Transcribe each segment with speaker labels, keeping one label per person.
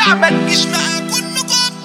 Speaker 1: صايع ما تجيش معاه كله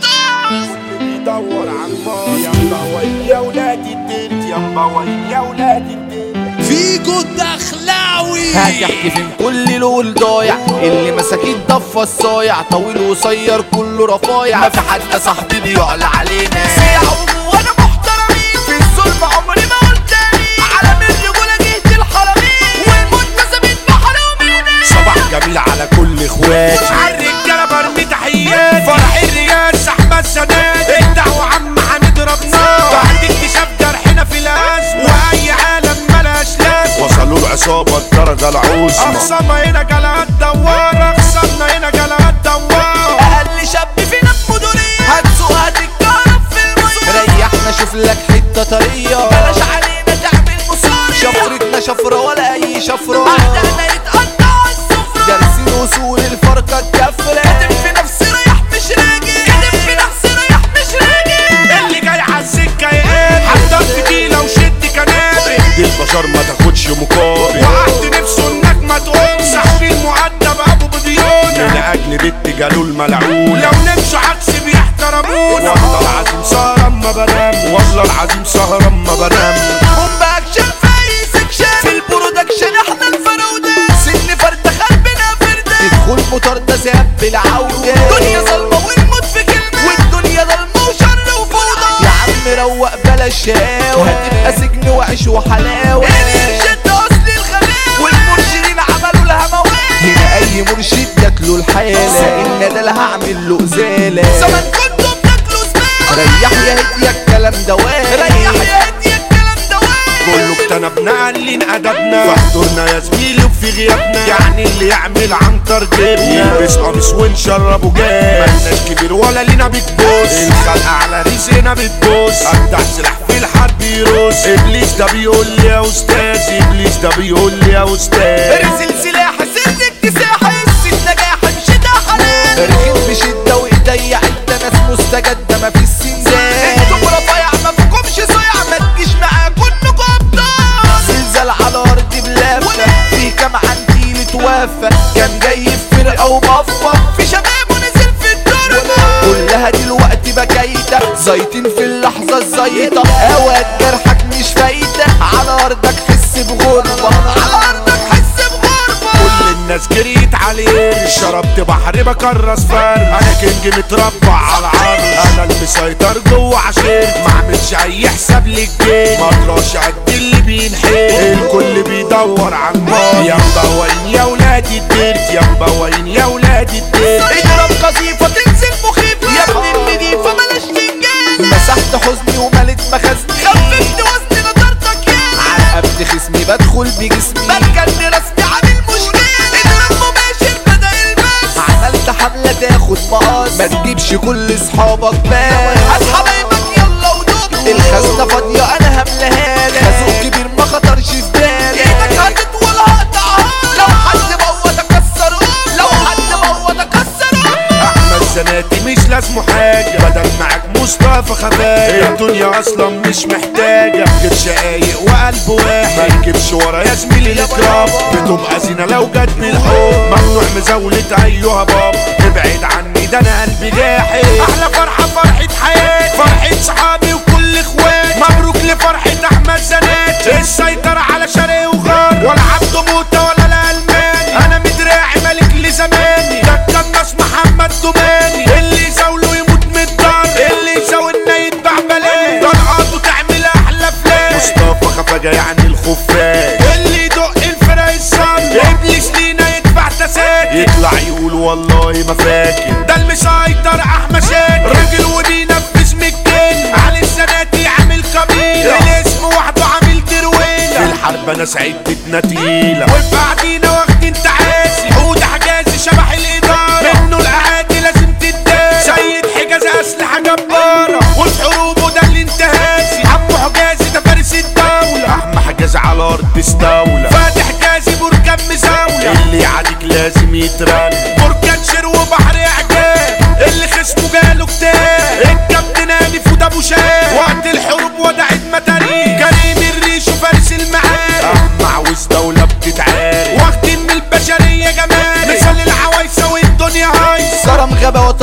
Speaker 1: قطة
Speaker 2: بيدور على الماضي يا مبوين يا ولاد الدنيا يا مبوين يا ولاد الدنيا
Speaker 1: فيجو الدخلاوي
Speaker 3: هتحكي فين كل لول ضايع اللي مساكين ضفة الصايع طويل وقصير كله رفايع ما في حد صاحبي بيعلى علينا
Speaker 1: سيعوا وانا محترمين في الظلم عمري ما قلت على من رجولة جهة الحرمين والمنتسبين بحرامين
Speaker 2: صباح جميل على كل اخواتي عالرجالة برمي تحياتي فرح الرياس احمد سداد الدعوة عم هنضرب نار بعد اكتشاف جرحنا في الازمة واي عالم ملاش لازمة وصلوا العصابة الدرجة العظمى اخصامنا هنا جلعات دوار اخصامنا هنا جلعات دوار
Speaker 1: اقل شاب فينا بمدورية هتسوق هتتكهرب في المية
Speaker 3: ريحنا شوف لك حتة طرية
Speaker 1: بلاش علينا تعمل مصارية
Speaker 3: شفرتنا شفرة ولا اي شفرة
Speaker 1: احنا يتقطع السفرة
Speaker 3: دارسين وصول الفرقة الكفرة
Speaker 1: كاتب في نفسي رايح مش راجع كاتب في نفسي رايح مش راجع
Speaker 2: اللي جاي عالسكة يقابل حضرت تقيلة وشد كنابل دي البشر ما تاخدش مقابل وقعت نفسه انك ما تقوم صاحبي المؤدب ابو بديون من اجل بنت جالوا الملعون لو نمشوا عكس بيحترمونا والله العظيم سهران ما بنام والله العظيم سهران ما بنام
Speaker 1: قوم باكشن في اي سكشن في البرودكشن احنا الفراودة سن فردة خربنا فردة
Speaker 3: تدخل مطاردة زاب بالعودة
Speaker 1: الدنيا ظلمة والموت في كلمة والدنيا ظلمة وشر وفوضى
Speaker 3: يا عم روق بلا شاوة هتبقى سجن وعيش وحلاوة
Speaker 1: الارشاد ده اصل الخلاوة والمرشدين عملوا لها موال
Speaker 3: هنا اي مرشد جاتله الحالة ان ده اللي هعمل له ازالة
Speaker 1: زمان كنتوا بتاكلوا زبالة
Speaker 3: ريح يا هدي الكلام ده
Speaker 1: ريح يا هدي الكلام ده
Speaker 2: كله اجتنبنا قلين ادبنا فاحضرنا يا زميلي وفي غيابنا يعني اللي يعمل عنتر جبنا يلبس قميص ونشربه جاز مالناش كبير ولا لينا بتبوس الخلق على رزقنا بتبوس اجدع سلاح في الحرب يرص ابليس ده بيقول لي يا استاذ ابليس ده بيقول لي يا استاذ
Speaker 1: ارسل سلاح سن اكتساح السن نجاح مش ده حلال
Speaker 3: رخيم بشدة وايديا عدة ناس مستجدة مفيش سنزال
Speaker 1: انتم رفيع ما فيكمش صيع ما تجيش معاه كلكم ابطال
Speaker 3: زلزال على ارض بلافة في كام عنتيل توافى كان جاي في فرقة وبفة
Speaker 1: في شباب ونزل في التربة
Speaker 3: كلها دلوقتي بكايتة زيتين في اللحظة الزيطة اوقات جرحك مش فايتة على ارضك حس بغربة
Speaker 1: على ارضك حس بغربة
Speaker 2: كل الناس جريت عليه شربت بحر بكرس فرد انا كينج متربع على العرض انا المسيطر جوه عشير ما عملش اي حساب للجيل ما اطراش قد اللي بينحيل الكل بيدور على الماضي يا مبوين يا ولاد الديرت يا مبوين يا ولاد الديرت
Speaker 1: اضرب قذيفة تنزل مخيفة يا ابن النضيفة بلاش تنجان
Speaker 3: مسحت حزني وملت مخزني
Speaker 1: خففت وزن نضارتك يا
Speaker 3: على قبل خصمي بدخل بجسمي
Speaker 1: بركن رسمي عامل مشكلة اضرب مباشر بدل المس
Speaker 3: عملت حملة تاخد مقاص ما تجيبش كل اصحابك بس
Speaker 1: هات حبايبك يلا ودوب
Speaker 3: الخزنة فاضية انا هملاها لك خازوق كبير ما خطرش في بالي
Speaker 1: ايدك هتطول هقطعها لو حد بوظ اكسر لو حد بوظ اكسر
Speaker 2: احمد زناتي مش لازمه حاجه بدل معاك مصطفى خبايا الدنيا اصلا مش محتاجه غير شقايق وقلب واحد ما تجيبش ورا يا زميلي الاكرام بتبقى زينه لو جت بالحب ممنوع مزاوله ايها بابا ابعد عني ده انا قلبي جاحد احلى فرحه فرحه حياتي فرحه صحابي وكل اخواتي مبروك لفرحه احمد زناتي السيطره على شرق وغرب ولا عبده موته ولا الالماني انا مدراعي ملك لزماني ده القناص محمد دوماني اللي يزاوله يموت من الدار اللي يزاولنا يتباع بلاش طلقاته تعمل احلى فلاش مصطفى خفاجه يعني الخفاش اللي يدق الفرق الصن ابليس لينا يدفع تساكن يطلع يقول والله ما فاكر ده المسيطر احمد شاكر راجل وبينفذ من الكلمه علي الزناتي عامل قبيله الاسم وحده عامل درويله في الحرب انا سعدتنا تقيله وبعدينا واخدين تعاسي حود حجازي شبح الاداره منه الاعادي لازم تداري سيد حجازي اسلحه جباره وفي حروبه ده الانتهازي عمو حجازي ده فارس الدوله احمى حجازي على ارض استولى فاتح حجازي بركان مزاوله اللي يعاديك لازم يترن بركان شير وبحر اعجاب اللي خصمه جاله كتاب الكابتن الف وده ابو شاب وقت الحروب ودعت متاريخ كريم الريش وفارس المعارك احمى عاوز دوله بتتعارك واخدين من البشريه جمال مثال العوايسه والدنيا هايصه
Speaker 3: كرم غابة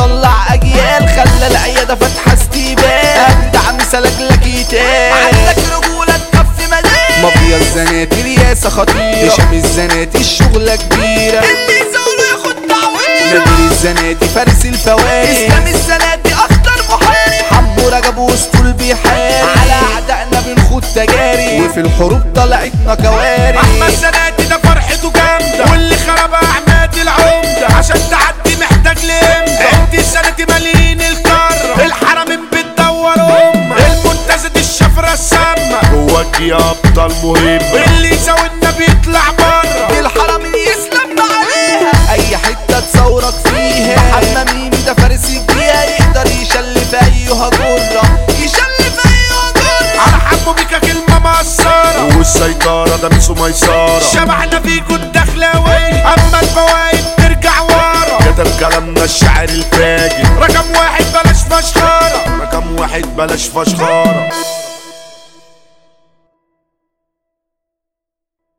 Speaker 3: ده فتحة استيبان أجدع مثالك لك يتقال
Speaker 1: عندك رجولة تكفي ملاك
Speaker 3: مافيا الزناتي رياسة خطيرة هشام الزناتي الشغلة كبيرة
Speaker 1: اللي يزاوله ياخد تعويض
Speaker 3: نادر الزناتي فارس الفوائد
Speaker 1: اسلام الزناتي اخطر محارب
Speaker 3: حمو رجب واسطول بيحارب على اعدائنا بنخوض تجاري وفي الحروب طلعتنا كوارث
Speaker 2: احمد زناتي ده فرحته جامده واللي خربها عماد العمده عشان تعدي محتاج لمده انت الزناتي مالين الكره الحرمين بتدور المنتزه دي الشفره السامه جواك يا ابطال مهم اللي يزاولنا بيطلع بره
Speaker 1: الحرم يسلم عليها
Speaker 3: اي حتة تصورك فيها محمد مين ده فارس الجيا يقدر يشلف ايها جرة
Speaker 1: يشلف ايوه جرة
Speaker 2: على حمو بيكا كلمه مقصره والسيطره ده ميسو ميسره شبعنا فيكوا الدخلاويه اما الفوايد ترجع ورا كتب كلامنا الشاعر الفاجر رقم واحد بلاش فشخره رقم واحد بلاش فشخره